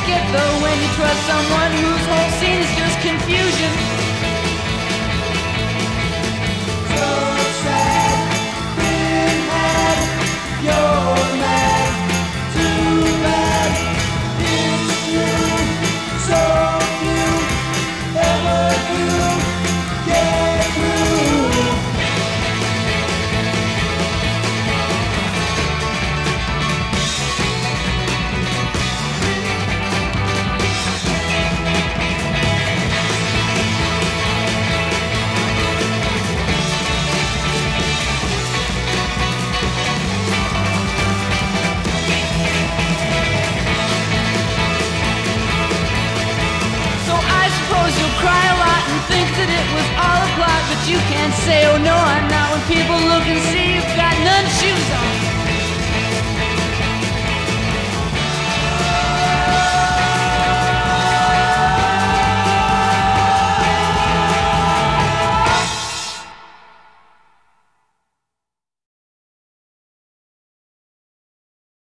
get though when you trust someone whose whole scene is just confusion. So sad, been had, you're mad, too bad, it's true, so few ever do get through. You'll cry a lot and think that it was all a plot, but you can't say, oh no, I'm not, when people look and see